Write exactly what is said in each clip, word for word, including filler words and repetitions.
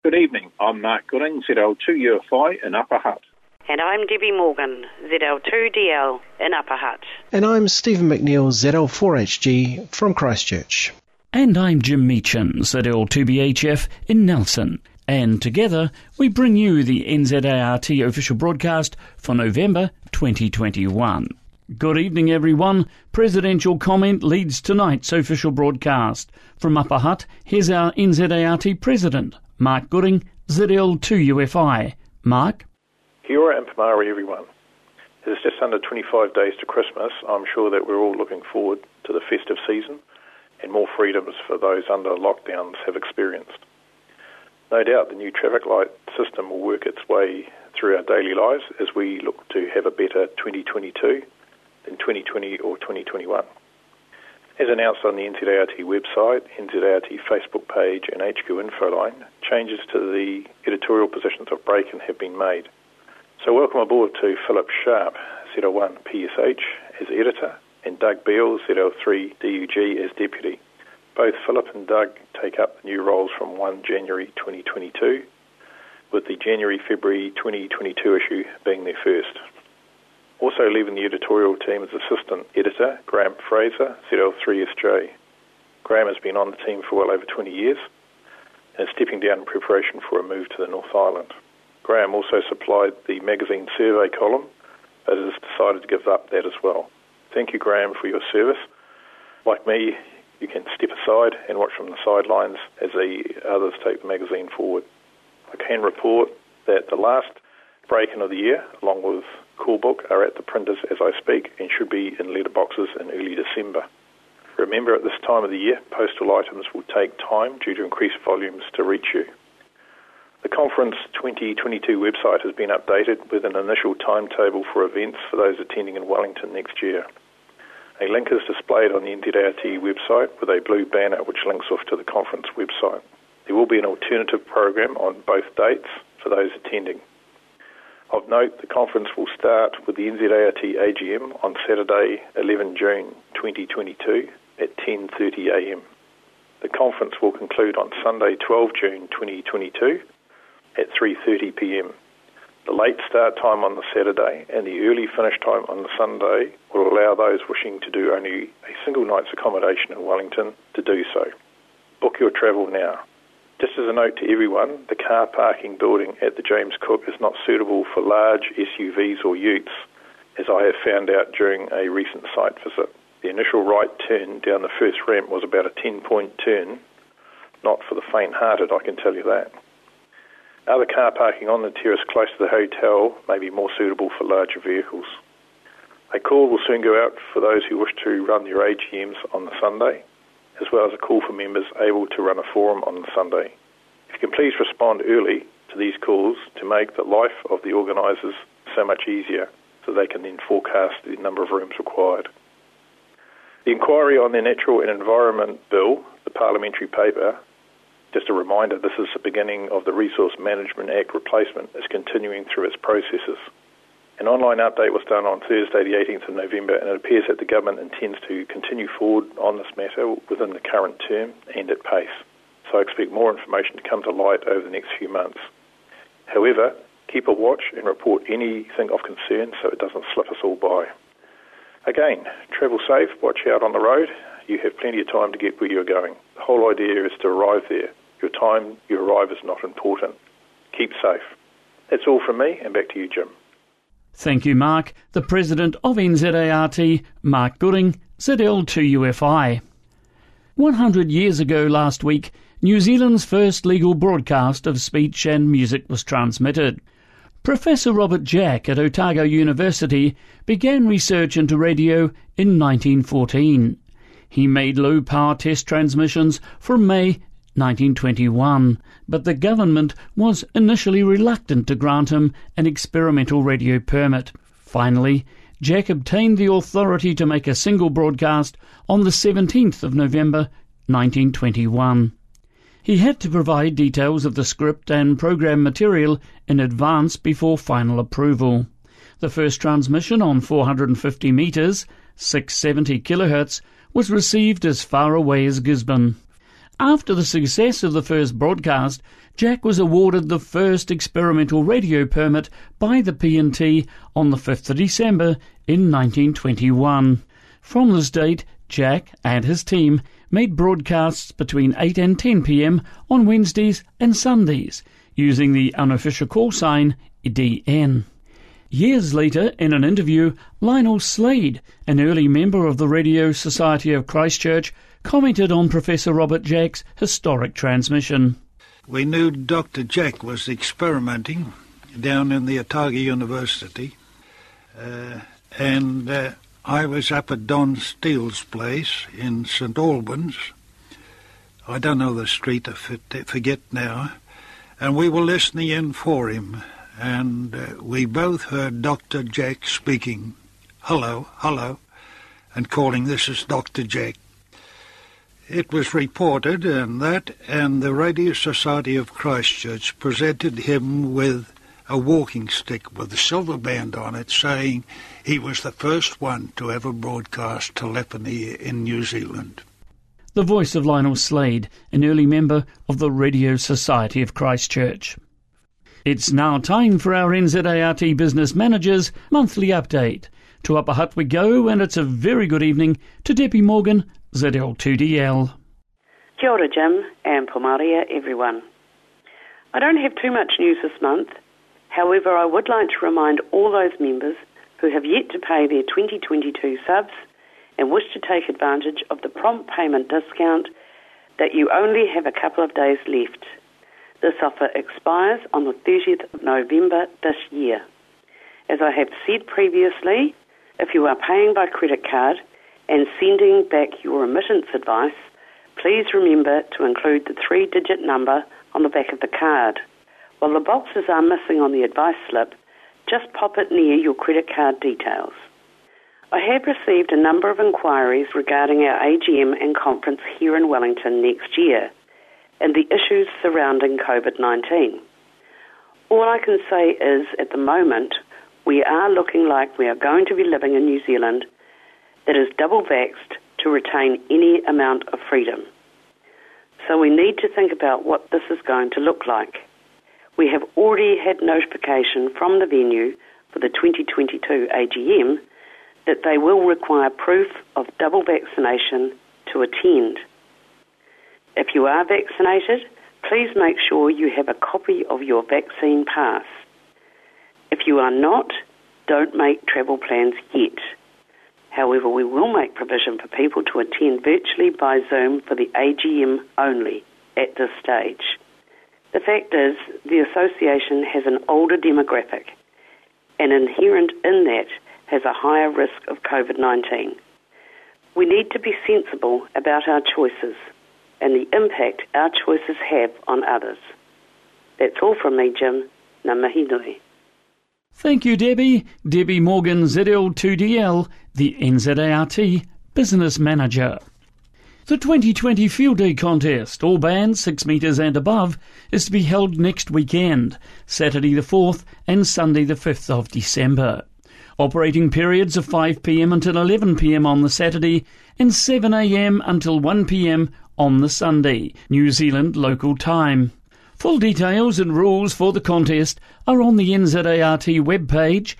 Good evening, I'm Mark Gooding, Z L two U F I in Upper Hutt. And I'm Debbie Morgan, Z L two D L in Upper Hutt. And I'm Stephen McNeil, Z L four H G from Christchurch. And I'm Jim Meechan, Z L two B H F in Nelson. And together we bring you the N Z A R T official broadcast for November twenty twenty-one. Good evening, everyone. Presidential comment leads tonight's official broadcast. From Upper Hutt, here's our N Z A R T President, Mark Gooding, Z L two U F I. Mark? Kia ora and pamari, everyone. It's just under twenty-five days to Christmas. I'm sure that we're all looking forward to the festive season and more freedoms for those under lockdowns have experienced. No doubt the new traffic light system will work its way through our daily lives as we look to have a better twenty twenty-two than twenty twenty or twenty twenty-one. As announced on the N Z A R T website, N Z A R T Facebook page and H Q info line, changes to the editorial positions of Braken have been made. So welcome aboard to Philip Sharp, Z L one P S H as editor, and Doug Beale, Z L three D U G as deputy. Both Philip and Doug take up the new roles from the first of January twenty twenty-two, with the January-February twenty twenty-two issue being their first. Also leaving the editorial team is assistant editor Graham Fraser, Z L three S J. Graham has been on the team for well over twenty years and is stepping down in preparation for a move to the North Island. Graham also supplied the magazine survey column, but has decided to give up that as well. Thank you, Graham, for your service. Like me, you can step aside and watch from the sidelines as the others take the magazine forward. I can report that the last break-in of the year, along with Call Book, are at the printers as I speak and should be in letterboxes in early December. Remember, at this time of the year, postal items will take time due to increased volumes to reach you. The conference twenty twenty-two website has been updated with an initial timetable for events for those attending in Wellington next year. A link is displayed on the N Z A R T website with a blue banner which links off to the conference website. There will be an alternative program on both dates for those attending. Of note, the conference will start with the N Z A R T A G M on Saturday, the eleventh of June twenty twenty-two at ten thirty a m. The conference will conclude on Sunday, the twelfth of June twenty twenty-two at three thirty p m. The late start time on the Saturday and the early finish time on the Sunday will allow those wishing to do only a single night's accommodation in Wellington to do so. Book your travel now. Just as a note to everyone, the car parking building at the James Cook is not suitable for large S U Vs or utes, as I have found out during a recent site visit. The initial right turn down the first ramp was about a ten-point turn, not for the faint-hearted, I can tell you that. Other car parking on the terrace close to the hotel may be more suitable for larger vehicles. A call will soon go out for those who wish to run their A G Ms on the Sunday, as well as a call for members able to run a forum on the Sunday. If you can please respond early to these calls to make the life of the organisers so much easier so they can then forecast the number of rooms required. The inquiry on the Natural and Environment Bill, the parliamentary paper, just a reminder, this is the beginning of the Resource Management Act replacement, is continuing through its processes. An online update was done on Thursday the eighteenth of November, and it appears that the government intends to continue forward on this matter within the current term and at pace. So I expect more information to come to light over the next few months. However, keep a watch and report anything of concern so it doesn't slip us all by. Again, travel safe, watch out on the road. You have plenty of time to get where you're going. The whole idea is to arrive there. Your time you arrive is not important. Keep safe. That's all from me, and back to you, Jim. Thank you, Mark. The President of N Z A R T, Mark Gooding, Z L two U F I. one hundred years ago last week, New Zealand's first legal broadcast of speech and music was transmitted. Professor Robert Jack at Otago University began research into radio in nineteen fourteen. He made low-power test transmissions from May nineteen twenty-one, but the government was initially reluctant to grant him an experimental radio permit. Finally, Jack obtained the authority to make a single broadcast on the seventeenth of November nineteen twenty-one. He had to provide details of the script and program material in advance before final approval. The first transmission on four hundred fifty metres, six hundred seventy kilohertz, was received as far away as Gisborne. After the success of the first broadcast, Jack was awarded the first experimental radio permit by the P and T on the fifth of December in nineteen twenty-one. From this date, Jack and his team made broadcasts between eight and ten p m on Wednesdays and Sundays, using the unofficial call sign D N. Years later, in an interview, Lionel Slade, an early member of the Radio Society of Christchurch, commented on Professor Robert Jack's historic transmission. We knew Doctor Jack was experimenting down in the Otago University, uh, and uh, I was up at Don Steele's place in St Albans. I don't know the street, I forget now, and we were listening in for him. And uh, we both heard Doctor Jack speaking, hello, hello, and calling this is Doctor Jack. It was reported and that and the Radio Society of Christchurch presented him with a walking stick with a silver band on it, saying he was the first one to ever broadcast telephony in New Zealand. The voice of Lionel Slade, an early member of the Radio Society of Christchurch. It's now time for our N Z A R T Business Managers Monthly Update. To Upper Hutt we go, and it's a very good evening to Debbie Morgan, Z L two D L. Kia ora, Jim, and Pomaria, everyone. I don't have too much news this month. However, I would like to remind all those members who have yet to pay their twenty twenty-two subs and wish to take advantage of the prompt payment discount that you only have a couple of days left. This offer expires on the thirtieth of November this year. As I have said previously, if you are paying by credit card and sending back your remittance advice, please remember to include the three-digit number on the back of the card. While the boxes are missing on the advice slip, just pop it near your credit card details. I have received a number of inquiries regarding our A G M and conference here in Wellington next year, and the issues surrounding COVID nineteen. All I can say is, at the moment, we are looking like we are going to be living in New Zealand that is double-vaxxed to retain any amount of freedom. So we need to think about what this is going to look like. We have already had notification from the venue for the twenty twenty-two A G M that they will require proof of double vaccination to attend. If you are vaccinated, please make sure you have a copy of your vaccine pass. If you are not, don't make travel plans yet. However, we will make provision for people to attend virtually by Zoom for the A G M only at this stage. The fact is, the association has an older demographic, and inherent in that has a higher risk of COVID nineteen. We need to be sensible about our choices and the impact our choices have on others. That's all from me, Jim. Ngā mihi nui. Thank you, Debbie. Debbie Morgan, Z L two D L, the N Z A R T Business Manager. The twenty twenty Field Day Contest, all bands six metres and above, is to be held next weekend, Saturday the fourth and Sunday the fifth of December. Operating periods of five p m until eleven p m on the Saturday and seven a m until one p m on the Sunday, New Zealand local time. Full details and rules for the contest are on the N Z A R T webpage,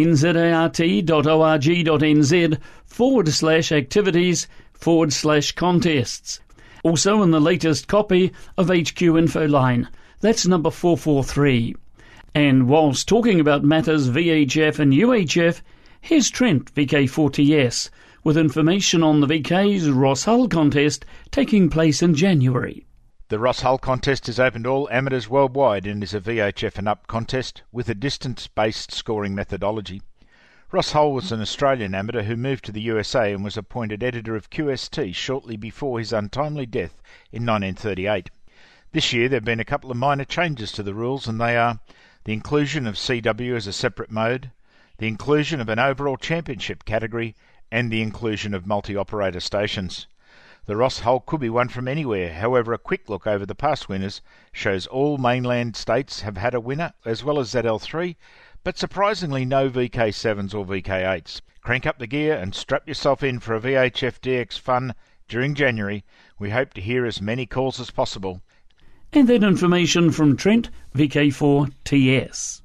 nzart.org.nz forward slash activities forward slash contests. Also in the latest copy of H Q Infoline. That's number four four three. And whilst talking about matters V H F and U H F, here's Trent, V K four T S, with information on the V K's Ross Hull contest taking place in January. The Ross Hull contest is open to all amateurs worldwide and is a V H F and up contest with a distance-based scoring methodology. Ross Hull was an Australian amateur who moved to the U S A and was appointed editor of Q S T shortly before his untimely death in nineteen thirty-eight. This year there have been a couple of minor changes to the rules, and they are the inclusion of C W as a separate mode, the inclusion of an overall championship category, and the inclusion of multi-operator stations. The Ross Hull could be won from anywhere. However, a quick look over the past winners shows all mainland states have had a winner, as well as Z L three, but surprisingly no V K sevens or V K eights. Crank up the gear and strap yourself in for a V H F D X fun during January We hope to hear as many calls as possible. And that information from Trent, V K four T S.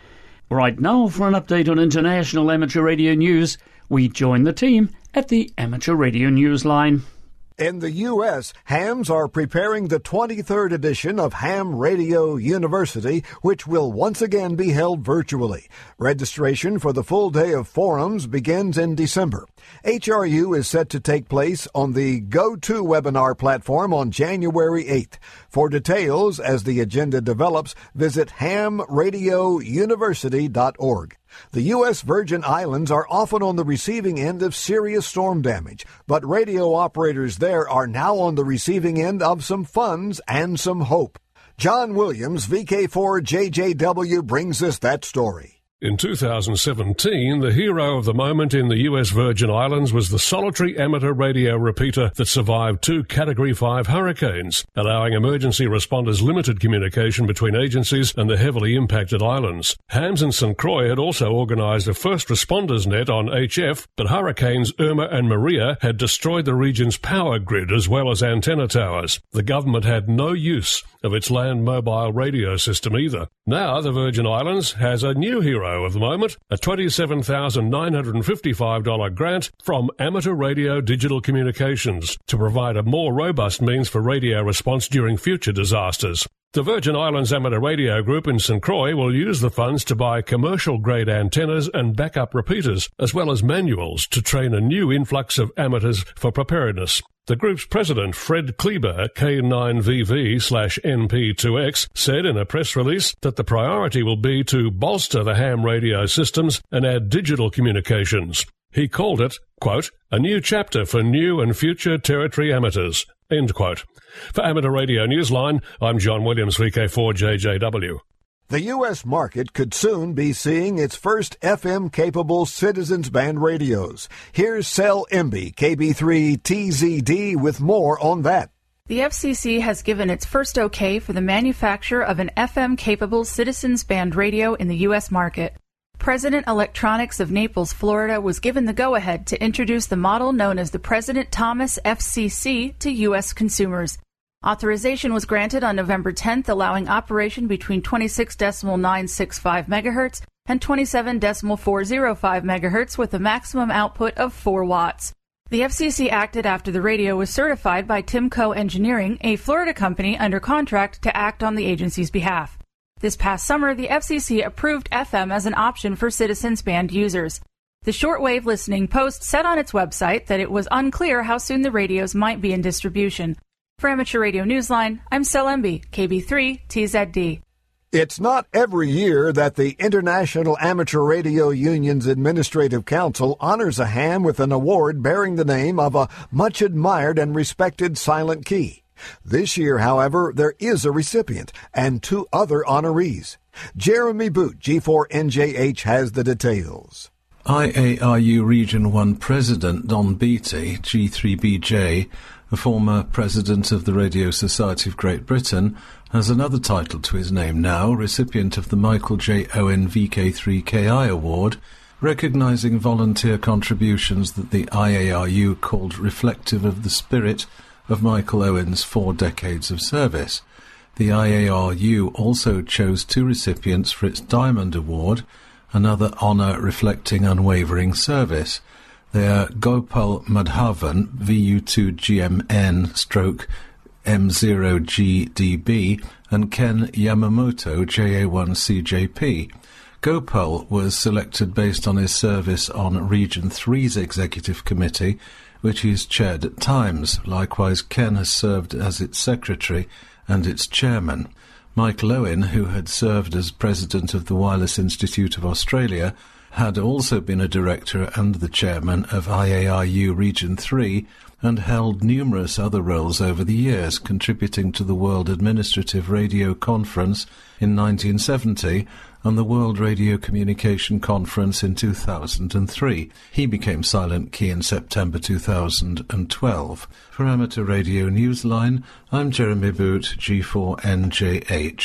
Right now, for an update on international amateur radio news, we join the team at the Amateur Radio Newsline. In the U S, hams are preparing the twenty-third edition of Ham Radio University, which will once again be held virtually. Registration for the full day of forums begins in December. H R U is set to take place on the Go-To webinar platform on January eighth. For details, as the agenda develops, visit ham radio university dot org. The U S Virgin Islands are often on the receiving end of serious storm damage, but radio operators there are now on the receiving end of some funds and some hope. John Williams, V K four J J W, brings us that story. In two thousand seventeen, the hero of the moment in the U S Virgin Islands was the solitary amateur radio repeater that survived two Category five hurricanes, allowing emergency responders limited communication between agencies and the heavily impacted islands. Hams and Saint Croix had also organised a first responders net on H F, but hurricanes Irma and Maria had destroyed the region's power grid as well as antenna towers. The government had no use of its land mobile radio system either. Now the Virgin Islands has a new hero of the moment, a twenty-seven thousand nine hundred fifty-five dollars grant from Amateur Radio Digital Communications to provide a more robust means for radio response during future disasters. The Virgin Islands Amateur Radio Group in Saint Croix will use the funds to buy commercial-grade antennas and backup repeaters, as well as manuals to train a new influx of amateurs for preparedness. The group's president, Fred Kleber, K nine V V slash N P two X, said in a press release that the priority will be to bolster the ham radio systems and add digital communications. He called it, quote, a new chapter for new and future territory amateurs, end quote. For Amateur Radio Newsline, I'm John Williams, V K four J J W. The U S market could soon be seeing its first F M-capable Citizens Band radios. Here's Sel Emby, K B three T Z D, with more on that. The F C C has given its first okay for the manufacture of an F M-capable Citizens Band radio in the U S market. President Electronics of Naples, Florida, was given the go-ahead to introduce the model known as the President Thomas F C C to U S consumers. Authorization was granted on November tenth, allowing operation between twenty-six point nine six five megahertz and twenty-seven point four oh five megahertz with a maximum output of four watts. The F C C acted after the radio was certified by Timco Engineering, a Florida company under contract to act on the agency's behalf. This past summer, the F C C approved F M as an option for Citizens Band users. The Shortwave Listening Post said on its website that it was unclear how soon the radios might be in distribution. For Amateur Radio Newsline, I'm Sel Emby, K B three T Z D. It's not every year that the International Amateur Radio Union's Administrative Council honors a ham with an award bearing the name of a much-admired and respected silent key. This year, however, there is a recipient and two other honorees. Jeremy Boot, G four N J H, has the details. I A R U Region one President Don Beattie, G three B J, a former president of the Radio Society of Great Britain, has another title to his name now, recipient of the Michael J. Owen V K three K I Award, recognising volunteer contributions that the I A R U called reflective of the spirit of Michael Owen's four decades of service. The I A R U also chose two recipients for its Diamond Award, another honour reflecting unwavering service. They are Gopal Madhavan, V U two G M N stroke M zero G D B, and Ken Yamamoto, J A one C J P. Gopal was selected based on his service on Region three's Executive Committee, which he's chaired at times. Likewise, Ken has served as its secretary and its chairman. Michael Owen, who had served as president of the Wireless Institute of Australia, had also been a director and the chairman of I A R U Region three and held numerous other roles over the years, contributing to the World Administrative Radio Conference in nineteen seventy and the World Radio Communication Conference in two thousand three. He became Silent Key in September two thousand twelve. For Amateur Radio Newsline, I'm Jeremy Boot, G four N J H.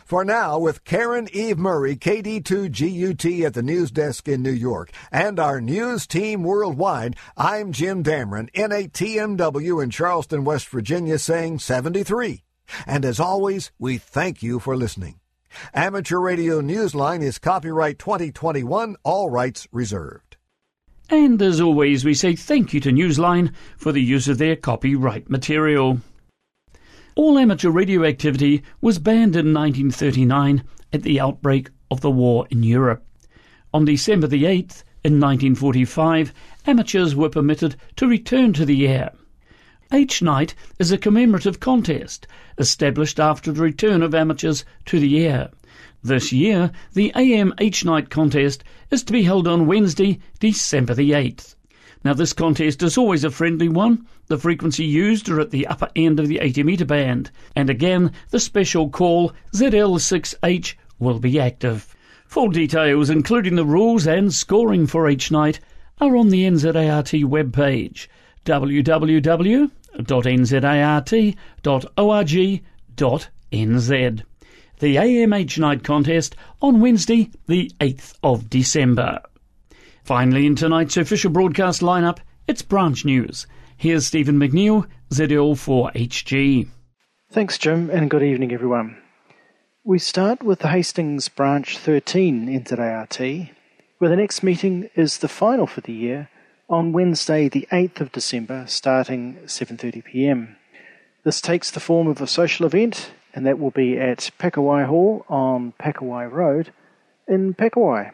For now, with Karen Eve Murray, K D two G U T at the news desk in New York, and our news team worldwide, I'm Jim Dameron, N eight T M W in Charleston, West Virginia, saying seventy-three. And as always, we thank you for listening. Amateur Radio Newsline is copyright twenty twenty-one, all rights reserved. And as always, we say thank you to Newsline for the use of their copyright material. All amateur radio activity was banned in nineteen thirty-nine at the outbreak of the war in Europe. On December the eighth, in nineteen forty-five, amateurs were permitted to return to the air. H-Night is a commemorative contest established after the return of amateurs to the air. This year, the A M H-Night contest is to be held on Wednesday, December the eighth. Now, this contest is always a friendly one. The frequency used are at the upper end of the eighty metre band. And again, the special call Z L six H will be active. Full details, including the rules and scoring for H-Night, are on the N Z A R T webpage, w w w dot n z a r t dot org dot n z. The A M H-Night contest on Wednesday, the eighth of December. Finally, in tonight's official broadcast lineup, it's branch news. Here's Stephen McNeil, Z L four H G. Thanks, Jim, and good evening, everyone. We start with the Hastings Branch thirteen N Z A R T, where the next meeting is the final for the year on Wednesday, the eighth of December, starting seven thirty p m. This takes the form of a social event, and that will be at Pakowai Hall on Pakowai Road in Pakowai.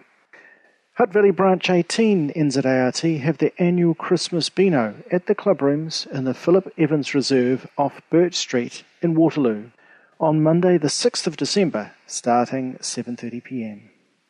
Hutt Valley Branch eighteen N Z A R T have their annual Christmas Beano at the club rooms in the Philip Evans Reserve off Birch Street in Waterloo on Monday the sixth of December, starting seven thirty p m.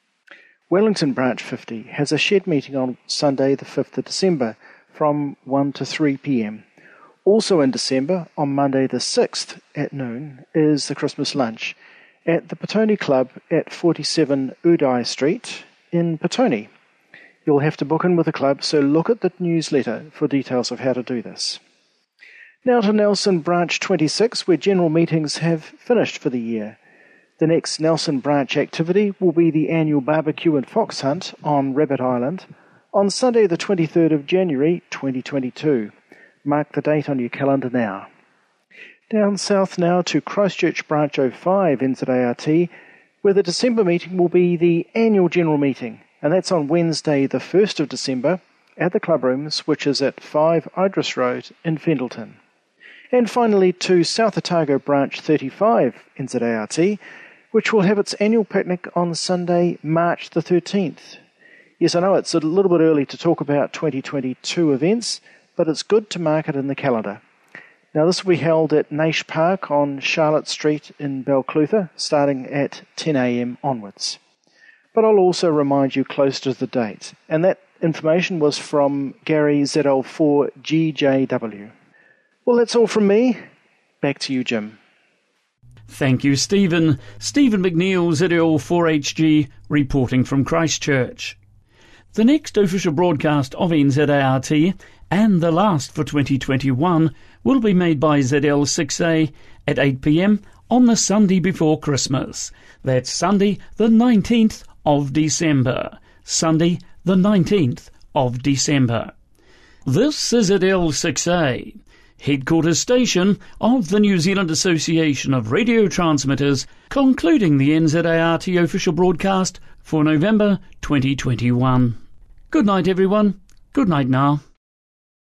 Wellington Branch fifty has a shed meeting on Sunday the fifth of December from one to three p m. Also in December, on Monday the sixth at noon, is the Christmas lunch at the Petone Club at forty-seven Uday Street in Petone. You'll have to book in with the club, so look at the newsletter for details of how to do this. Now to Nelson Branch twenty-six, where general meetings have finished for the year. The next Nelson Branch activity will be the annual barbecue and fox hunt on Rabbit Island on Sunday the twenty-third of January twenty twenty-two. Mark the date on your calendar now. Down south now to Christchurch Branch oh five N Z A R T, where the December meeting will be the annual general meeting, and that's on Wednesday the first of December at the club rooms, which is at five Idris Road in Fendleton. And finally to South Otago Branch thirty-five N Z A R T, which will have its annual picnic on Sunday, March the thirteenth. Yes, I know it's a little bit early to talk about twenty twenty-two events, but it's good to mark it in the calendar. Now, this will be held at Naish Park on Charlotte Street in Balclutha, starting at ten a m onwards. But I'll also remind you close to the date, and that information was from Gary Z L four G J W. Well, that's all from me. Back to you, Jim. Thank you, Stephen. Stephen McNeil, Z L four H G, reporting from Christchurch. The next official broadcast of N Z A R T, and the last for twenty twenty-one, will be made by Z L six A at eight p m on the Sunday before Christmas. That's Sunday the nineteenth of December. Sunday the nineteenth of December. This is Z L six A, headquarters station of the New Zealand Association of Radio Transmitters, concluding the N Z A R T official broadcast for November twenty twenty-one. Good night, everyone. Good night now.